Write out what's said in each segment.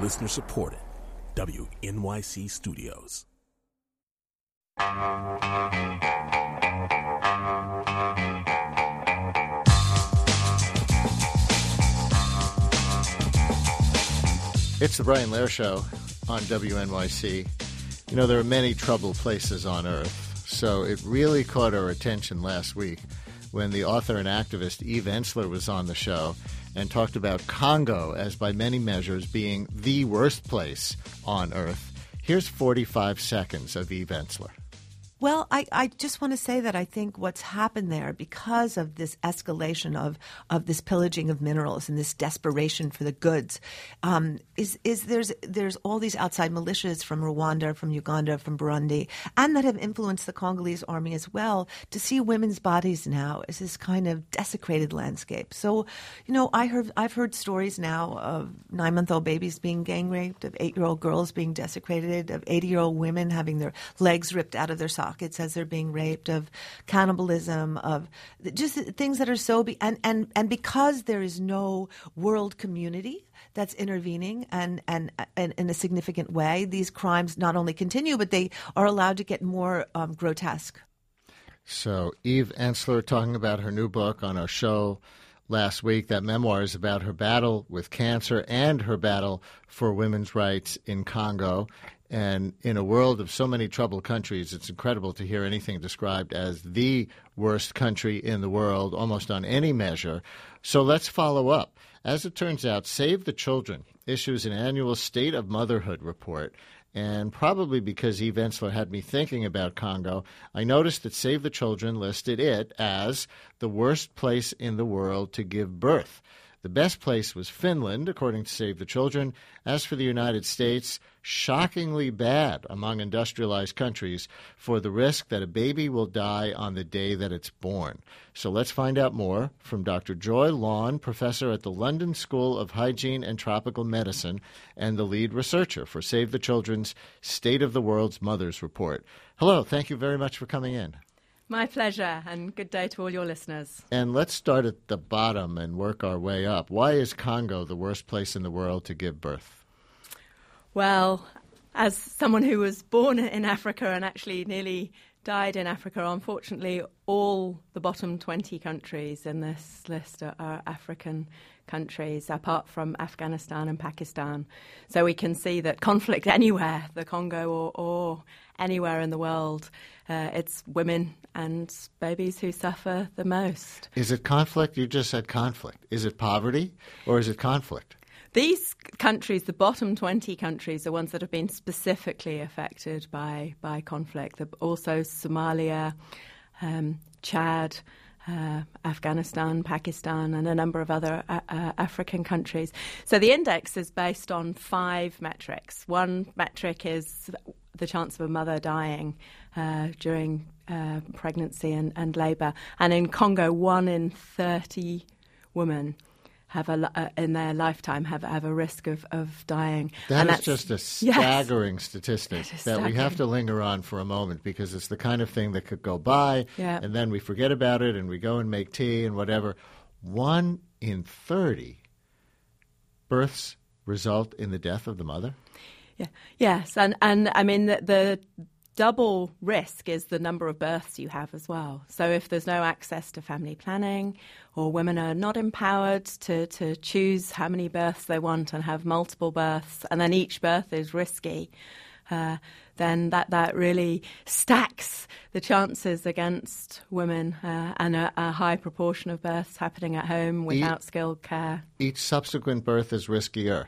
Listener supported. WNYC Studios. It's the Brian Lehrer Show on WNYC. You know, there are many troubled places on Earth, so it really caught our attention last week when the author and activist Eve Ensler was on the show and talked about Congo as, by many measures, being the worst place on Earth. Here's 45 seconds of Eve Ensler. Well, I just want to say that I think what's happened there, because of this escalation of this pillaging of minerals and this desperation for the goods, is there's all these outside militias from Rwanda, from Uganda, from Burundi, and that have influenced the Congolese army as well, to see women's bodies now as this kind of desecrated landscape. So, you know, I've heard stories now of 9-month-old babies being gang raped, of 8-year-old girls being desecrated, of 80-year-old women having their legs ripped out of their sockets as they're being raped, of cannibalism, of just things that are so and because there is no world community that's intervening and in a significant way, these crimes not only continue, but they are allowed to get more grotesque. So Eve Ensler talking about her new book on our show last week. That memoir is about her battle with cancer and her battle for women's rights in Congo. And in a world of so many troubled countries, it's incredible to hear anything described as the worst country in the world, almost on any measure. So let's follow up. As it turns out, Save the Children issues an annual State of Motherhood report. And probably because Eve Ensler had me thinking about Congo, I noticed that Save the Children listed it as the worst place in the world to give birth. The best place was Finland, according to Save the Children. As for the United States, shockingly bad among industrialized countries for the risk that a baby will die on the day that it's born. So let's find out more from Dr. Joy Lawn, professor at the London School of Hygiene and Tropical Medicine and the lead researcher for Save the Children's State of the World's Mothers Report. Hello, thank you very much for coming in. My pleasure, and good day to all your listeners. And let's start at the bottom and work our way up. Why is Congo the worst place in the world to give birth? Well, as someone who was born in Africa and actually nearly died in Africa, unfortunately, all the bottom 20 countries in this list are African countries, apart from Afghanistan and Pakistan. So we can see that conflict anywhere, the Congo or anywhere in the world, it's women and babies who suffer the most. Is it conflict? You just said conflict. Is it poverty or is it conflict? These countries, the bottom 20 countries, are ones that have been specifically affected by conflict. Also Somalia, Chad, Afghanistan, Pakistan, and a number of other African countries. So the index is based on 5 metrics. One metric is the chance of a mother dying during pregnancy and labour. And in Congo, 1 in 30 women have in their lifetime have a risk of dying. That's just a staggering statistic that we have to linger on for a moment, because it's the kind of thing that could go by and then we forget about it and we go and make tea and whatever. 1 in 30 births result in the death of the mother? Yeah. Yes, and I mean the double risk is the number of births you have as well. So if there's no access to family planning, or women are not empowered to choose how many births they want and have multiple births, and then each birth is risky, then that really stacks the chances against women and a high proportion of births happening at home without skilled care. Each subsequent birth is riskier.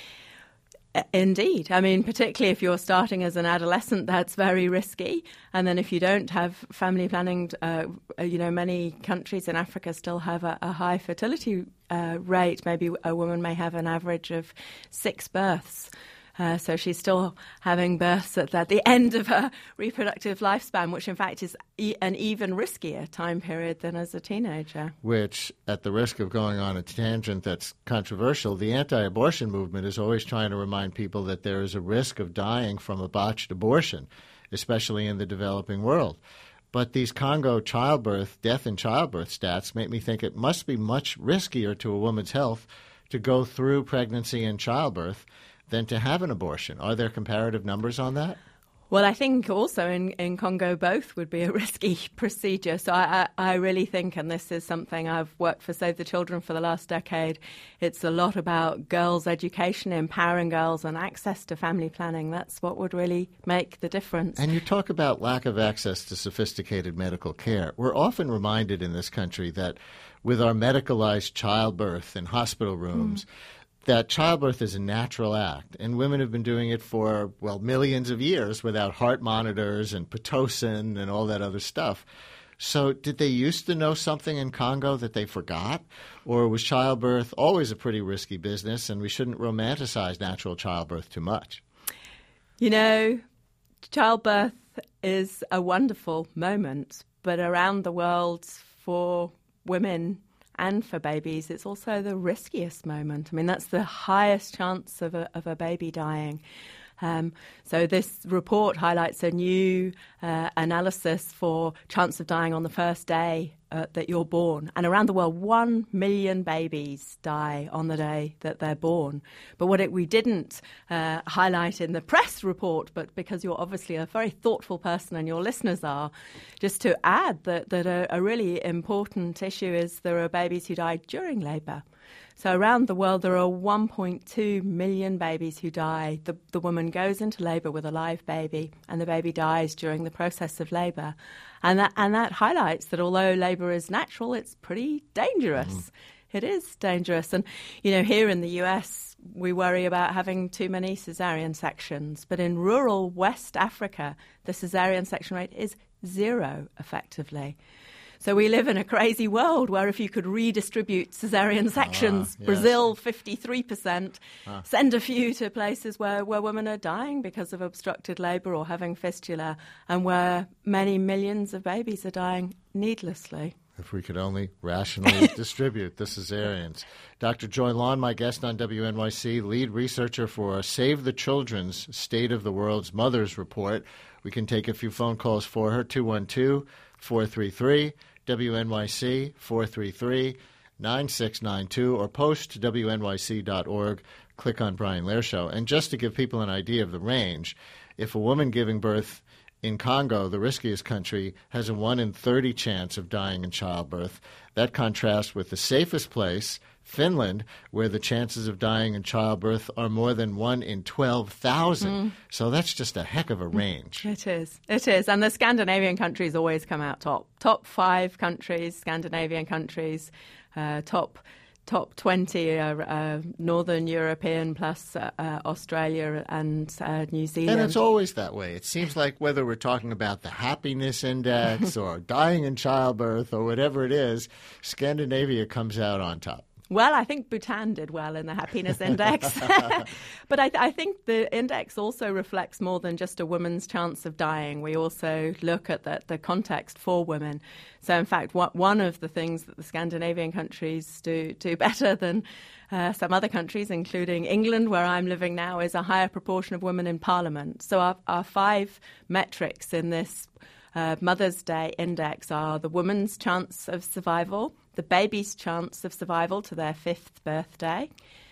Indeed. I mean, particularly if you're starting as an adolescent, that's very risky. And then if you don't have family planning, many countries in Africa still have a high fertility rate. Maybe a woman may have an average of 6 births. So she's still having births at the end of her reproductive lifespan, which in fact is an even riskier time period than as a teenager. Which, at the risk of going on a tangent that's controversial, the anti-abortion movement is always trying to remind people that there is a risk of dying from a botched abortion, especially in the developing world. But these Congo death in childbirth stats make me think it must be much riskier to a woman's health to go through pregnancy and childbirth than to have an abortion. Are there comparative numbers on that? Well, I think also in Congo both would be a risky procedure. So I really think, and this is something I've worked for Save the Children for the last decade, it's a lot about girls' education, empowering girls and access to family planning. That's what would really make the difference. And you talk about lack of access to sophisticated medical care. We're often reminded in this country that with our medicalized childbirth in hospital rooms, that childbirth is a natural act, and women have been doing it for, well, millions of years without heart monitors and Pitocin and all that other stuff. So did they used to know something in Congo that they forgot? Or was childbirth always a pretty risky business and we shouldn't romanticize natural childbirth too much? You know, childbirth is a wonderful moment, but around the world for women and for babies, it's also the riskiest moment. I mean, that's the highest chance of a baby dying. So this report highlights a new analysis for chance of dying on the first day that you're born. And around the world, 1 million babies die on the day that they're born. But what we didn't highlight in the press report, but because you're obviously a very thoughtful person and your listeners are, just to add that a really important issue is there are babies who die during labour. So around the world, there are 1.2 million babies who die. The woman goes into labour with a live baby, and the baby dies during the process of labour. And that highlights that although labour is natural, it's pretty dangerous. It is dangerous. And, you know, here in the US, we worry about having too many caesarean sections. But in rural West Africa, the caesarean section rate is 0, effectively. So we live in a crazy world where if you could redistribute caesarean sections, yes. Brazil 53%, send a few to places where women are dying because of obstructed labour or having fistula, and where many millions of babies are dying needlessly. If we could only rationally distribute the caesareans. Dr. Joy Lawn, my guest on WNYC, lead researcher for Save the Children's State of the World's Mothers Report. We can take a few phone calls for her, 212-433, WNYC, 433-9692, or post to WNYC.org. Click on Brian Lehrer Show. And just to give people an idea of the range, if a woman giving birth in Congo, the riskiest country, has a 1 in 30 chance of dying in childbirth, that contrasts with the safest place, Finland, where the chances of dying in childbirth are more than 1 in 12,000. So that's just a heck of a range. It is. It is. And the Scandinavian countries always come out top. Top 5 countries, Scandinavian countries, top 20 are Northern European plus Australia and New Zealand. And it's always that way. It seems like whether we're talking about the happiness index or dying in childbirth or whatever it is, Scandinavia comes out on top. Well, I think Bhutan did well in the happiness index. But I think the index also reflects more than just a woman's chance of dying. We also look at the context for women. So, in fact, one of the things that the Scandinavian countries do better than some other countries, including England, where I'm living now, is a higher proportion of women in parliament. So our 5 metrics in this Mother's Day index are the woman's chance of survival, the baby's chance of survival to their 5th birthday,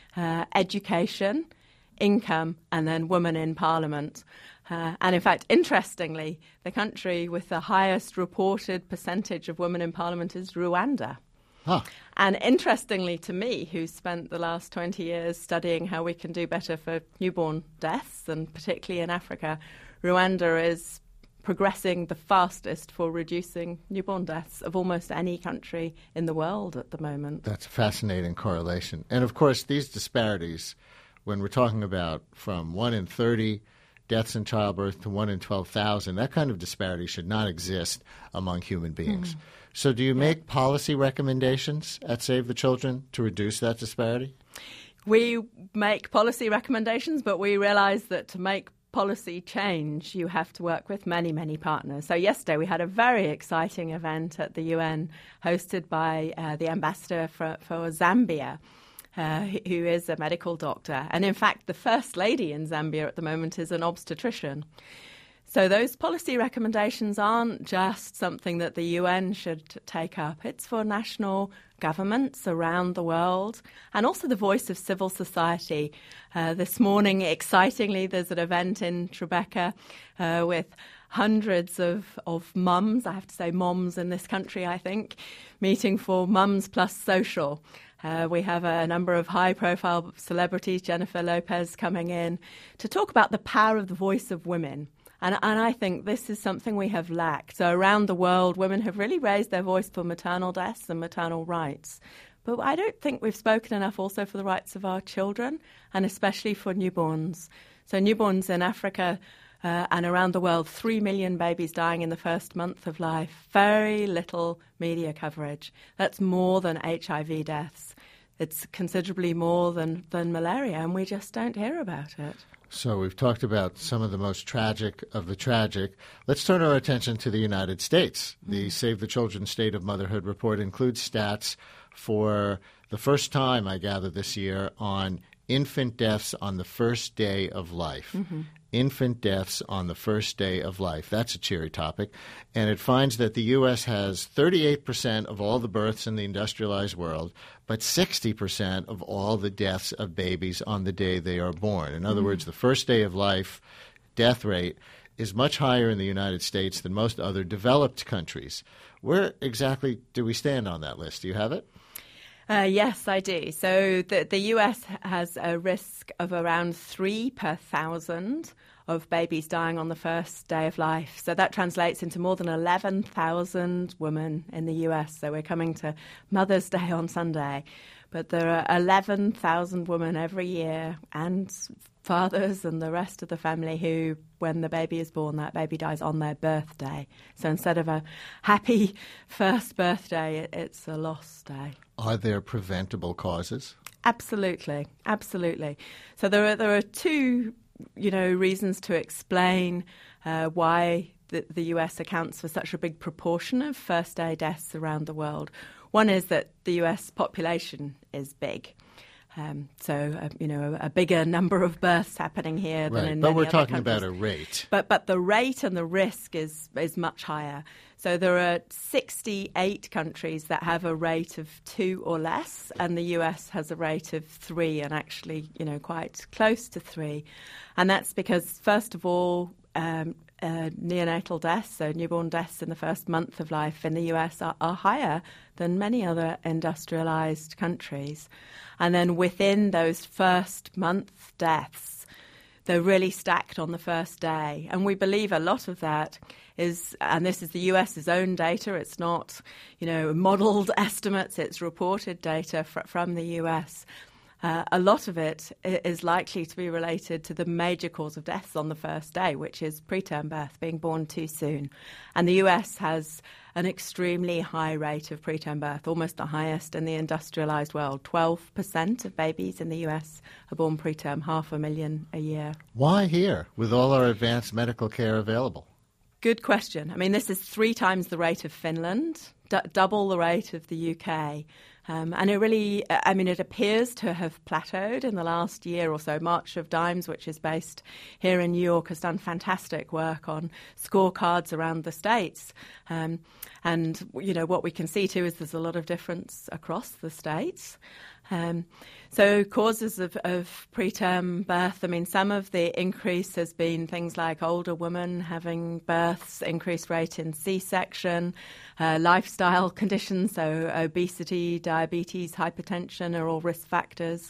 education, income, and then women in parliament. And in fact, interestingly, the country with the highest reported percentage of women in parliament is Rwanda. Huh. And interestingly to me, who spent the last 20 years studying how we can do better for newborn deaths, and particularly in Africa, Rwanda is progressing the fastest for reducing newborn deaths of almost any country in the world at the moment. That's a fascinating correlation. And, of course, these disparities, when we're talking about from 1 in 30 deaths in childbirth to 1 in 12,000, that kind of disparity should not exist among human beings. So do you make policy recommendations at Save the Children to reduce that disparity? We make policy recommendations, but we realize that to make policy change, you have to work with many, many partners. So yesterday we had a very exciting event at the UN hosted by the ambassador for Zambia, who is a medical doctor. And in fact, the first lady in Zambia at the moment is an obstetrician. So those policy recommendations aren't just something that the UN should take up. It's for national governments around the world and also the voice of civil society. This morning, excitingly, there's an event in Tribeca with hundreds of mums, I have to say moms in this country, I think, meeting for Mums Plus Social. We have a number of high-profile celebrities, Jennifer Lopez coming in, to talk about the power of the voice of women. And I think this is something we have lacked. So around the world, women have really raised their voice for maternal deaths and maternal rights. But I don't think we've spoken enough also for the rights of our children, and especially for newborns. So newborns in Africa and around the world, 3 million babies dying in the first month of life. Very little media coverage. That's more than HIV deaths. It's considerably more than malaria, and we just don't hear about it. So we've talked about some of the most tragic of the tragic. Let's turn our attention to the United States. The Save the Children State of Motherhood report includes stats for the first time, I gather, this year on infant deaths on the first day of life. Mm-hmm. Infant deaths on the first day of life. That's a cheery topic. And it finds that the U.S. has 38% of all the births in the industrialized world, but 60% of all the deaths of babies on the day they are born. In other words, the first day of life death rate is much higher in the United States than most other developed countries. Where exactly do we stand on that list? Do you have it? Yes, I do. So the US has a risk of around 3 per 1,000 of babies dying on the first day of life. So that translates into more than 11,000 women in the US. So we're coming to Mother's Day on Sunday. But there are 11,000 women every year and fathers and the rest of the family who, when the baby is born, that baby dies on their birthday. So instead of a happy first birthday, it's a lost day. Are there preventable causes? Absolutely, absolutely. So there are two, reasons to explain why the US accounts for such a big proportion of first-day deaths around the world. One is that the US population is big. A bigger number of births happening here than in many other countries. But we're talking about a rate. But the rate and the risk is much higher. So there are 68 countries that have a rate of 2 or less, and the US has a rate of 3, and actually, quite close to 3. And that's because, first of all, neonatal deaths, so newborn deaths in the first month of life in the US are higher than many other industrialized countries. And then within those first month deaths, they're really stacked on the first day. And we believe a lot of that is, and this is the US's own data, it's not, modeled estimates, it's reported data from the US. A lot of it is likely to be related to the major cause of deaths on the first day, which is preterm birth, being born too soon. And the US has an extremely high rate of preterm birth, almost the highest in the industrialized world. 12% of babies in the US are born preterm, 500,000 a year. Why here, with all our advanced medical care available? Good question. I mean, this is 3 times the rate of Finland, double the rate of the UK. And it really, it appears to have plateaued in the last year or so. March of Dimes, which is based here in New York, has done fantastic work on scorecards around the states. And, what we can see too is there's a lot of difference across the states. So causes of preterm birth, some of the increase has been things like older women having births, increased rate in C-section, lifestyle conditions, so obesity, diabetes, hypertension are all risk factors.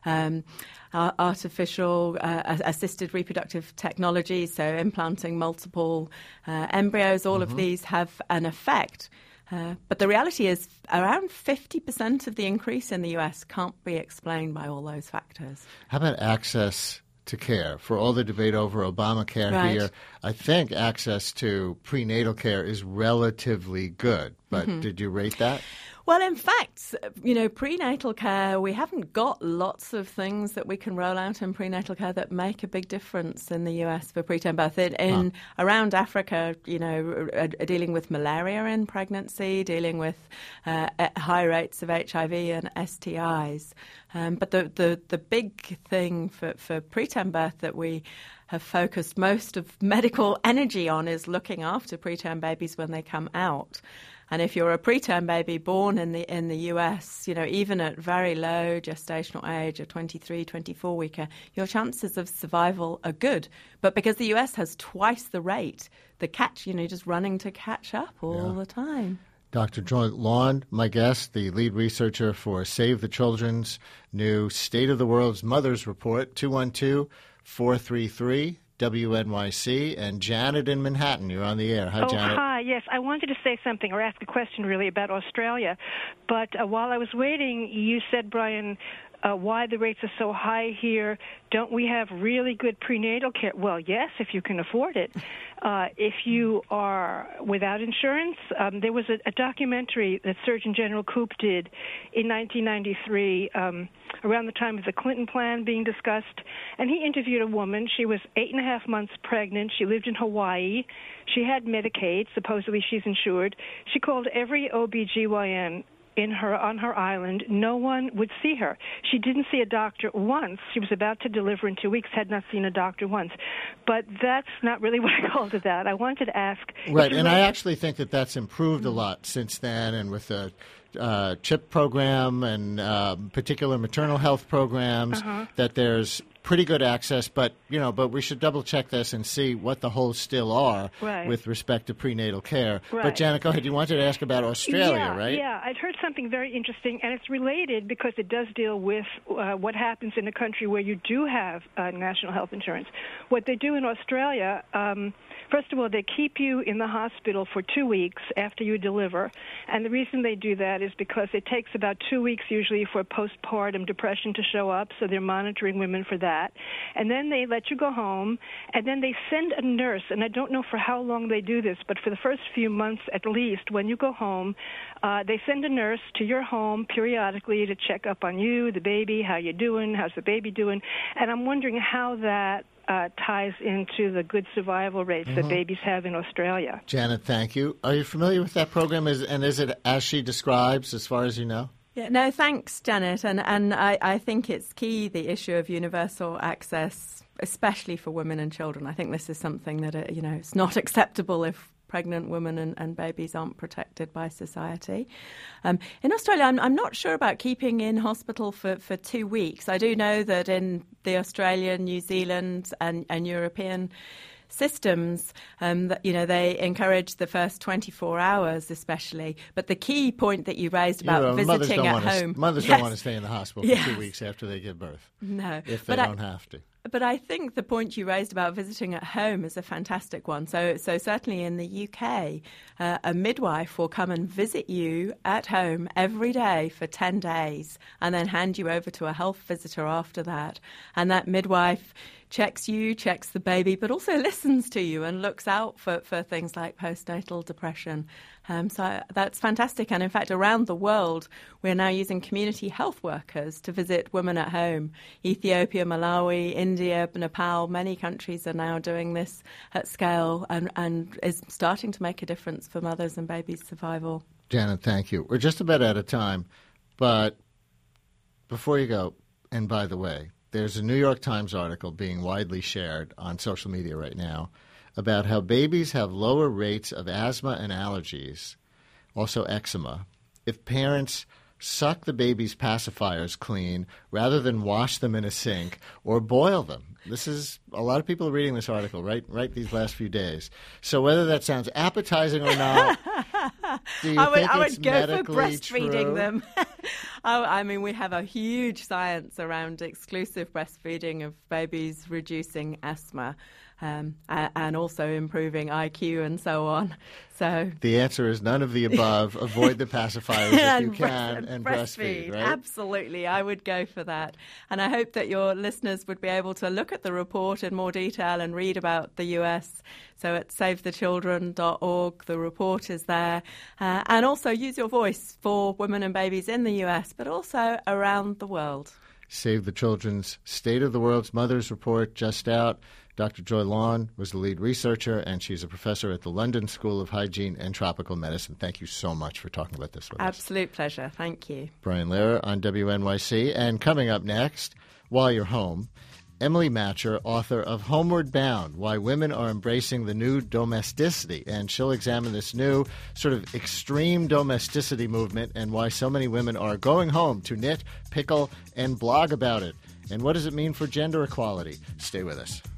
Artificial assisted reproductive technologies, so implanting multiple embryos, all of these have an effect. But the reality is around 50% of the increase in the US can't be explained by all those factors. How about access to care? For all the debate over Obamacare here, I think access to prenatal care is relatively good. But did you rate that? Well, in fact, prenatal care, we haven't got lots of things that we can roll out in prenatal care that make a big difference in the US for preterm birth. Around Africa, dealing with malaria in pregnancy, dealing with high rates of HIV and STIs. But the big thing for preterm birth that we have focused most of medical energy on is looking after preterm babies when they come out. And if you're a preterm baby born in the US, even at very low gestational age, a 23, 24 weeker, your chances of survival are good. But because the US has twice the rate, just running to catch up all the time. Dr. Joy Lawn, my guest, the lead researcher for Save the Children's new State of the World's Mothers Report, 212-433-WNYC, and Janet in Manhattan. You're on the air. Hi, Janet. Hi. Yes, I wanted to say something or ask a question really about Australia. But while I was waiting, you said, Brian, why the rates are so high here. Don't we have really good prenatal care? Well, yes, if you can afford it. If you are without insurance, there was a documentary that Surgeon General Koop did in 1993, around the time of the Clinton plan being discussed, and he interviewed a woman. She was 8.5 months pregnant. She lived in Hawaii. She had Medicaid. Supposedly she's insured. She called every OBGYN on her island. No one would see her. She didn't see a doctor once. She was about to deliver in 2 weeks, had not seen a doctor once. But that's not really what I called it that. I wanted to ask. Right, and I actually think that's improved a lot since then, and with the CHIP program and particular maternal health programs, that there's pretty good access, but we should double check this and see what the holes still are with respect to prenatal care. Right. But Janet, go ahead. You wanted to ask about Australia, right? Yeah, I'd heard something very interesting, and it's related because it does deal with what happens in a country where you do have national health insurance. What they do in Australia, first of all, they keep you in the hospital for 2 weeks after you deliver, and the reason they do that is because it takes about 2 weeks usually for postpartum depression to show up, so they're monitoring women for that. And then they let you go home, and then they send a nurse, and I don't know for how long they do this, but for the first few months at least, when you go home, they send a nurse to your home periodically to check up on you, the baby, how you doing, how's the baby doing, and I'm wondering how that ties into the good survival rates that babies have in Australia. Janet, thank you. Are you familiar with that program, and is it as she describes, as far as you know? Yeah, no, thanks, Janet. And I think it's key, the issue of universal access, especially for women and children. I think this is something that, it's not acceptable if pregnant women and babies aren't protected by society. In Australia, I'm not sure about keeping in hospital for 2 weeks. I do know that in the Australian, New Zealand and European systems, they encourage the first 24 hours especially. But the key point that you raised about visiting at home. Mothers don't want to stay in the hospital for 2 weeks after they give birth. No. If they don't have to. But I think the point you raised about visiting at home is a fantastic one. So certainly in the UK, a midwife will come and visit you at home every day for 10 days and then hand you over to a health visitor after that. And that midwife checks you, checks the baby, but also listens to you and looks out for things like postnatal depression. So that's fantastic. And in fact, around the world, we're now using community health workers to visit women at home. Ethiopia, Malawi, India, Nepal, many countries are now doing this at scale and is starting to make a difference for mothers and babies' survival. Janet, thank you. We're just about out of time, but before you go, and by the way, there's a New York Times article being widely shared on social media right now about how babies have lower rates of asthma and allergies, also eczema, if parents suck the baby's pacifiers clean rather than wash them in a sink or boil them. This is a lot of people are reading this article right these last few days. So whether that sounds appetizing or not, do you think I would it's go medically for breastfeeding true? them. I mean, we have a huge science around exclusive breastfeeding of babies reducing asthma. And also improving IQ and so on. So the answer is none of the above. Avoid the pacifiers if you can, and breastfeed, right? Absolutely. I would go for that. And I hope that your listeners would be able to look at the report in more detail and read about the US. So at savethechildren.org, the report is there. and also use your voice for women and babies in the US, but also around the world. Save the Children's State of the World's Mothers Report just out. Dr. Joy Lawn was the lead researcher, and she's a professor at the London School of Hygiene and Tropical Medicine. Thank you so much for talking about this with us. Absolute pleasure. Thank you. Brian Lehrer on WNYC. And coming up next, while you're home, Emily Matcher, author of Homeward Bound, Why Women Are Embracing the New Domesticity. And she'll examine this new sort of extreme domesticity movement and why so many women are going home to knit, pickle, and blog about it. And what does it mean for gender equality? Stay with us.